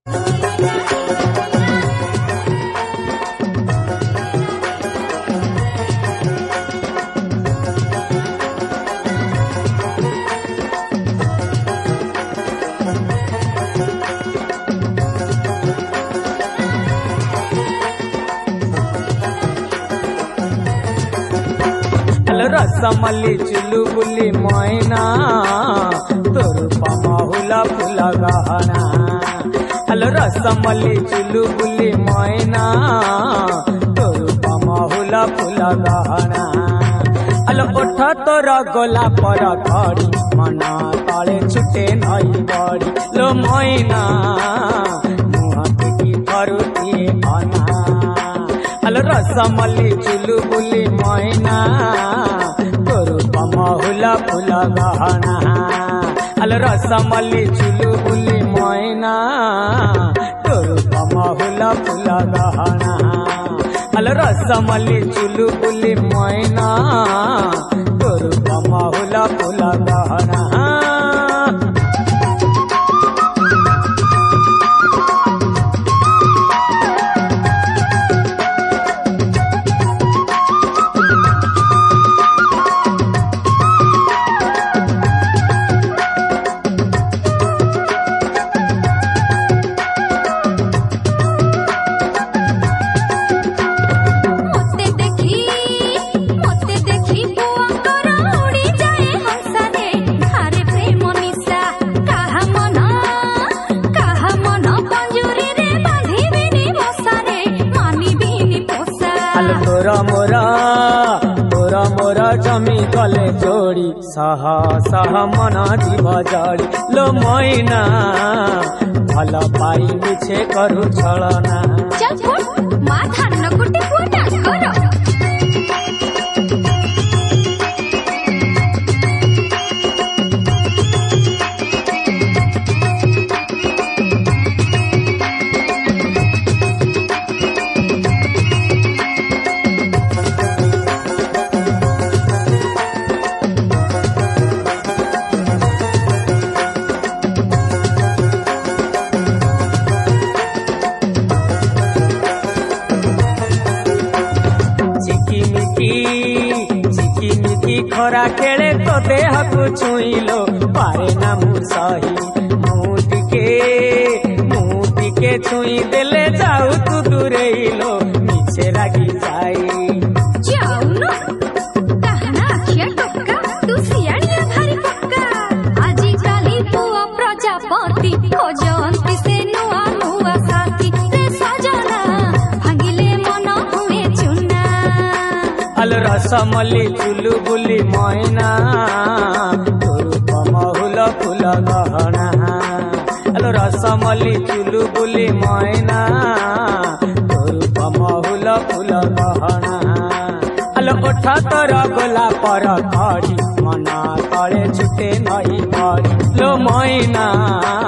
रसमली चुलबुली मैना तोर पमाहुला फुला गहना। हेलो रसमली चुलबुली मैना तोर पमाहुला फुला गहना। हेलो ओठ तोर गोला पर घड़ी मना ताले छुटे नई बड़ी लो मैना मुँह की थरुती अना। हेलो रसमली चुलबुली मैना तोर पमाहुला फुला गहना। हेलो रसमली चुलबुली मैना तोर पमाहुला फुला गहना। हेलो रसमली चुलबुली मैना तोर पमाहुला फुला गहना। तोरा मोरा जमी गले जोड़ी साहा साहा मना जीव जाड़ी लो मैना भल पाई मिछे करू छलना। खरा खेले तो देह को छुईलो पारे ना मुसही मुँह के छुई देले जाऊ तू दूरेलो नीचे रागी जाई जाऊ न कहना खिया टक्का तू सियाड़िया भारी पक्का आजी काली पुआ प्रजापति खोजंती से नुआ नुआ साथी रे सजना भागिले मन हुए चुना। हेलो रसमली चुलबुली मैना तोर पमाहुला फुला गहना। हेलो रसमली चुलबुली मैना तोर पमाहुला फुला गहना। हेलो ओठ तोर गोला पर घड़ी मना तले छुटे नई बड़ी लो मैना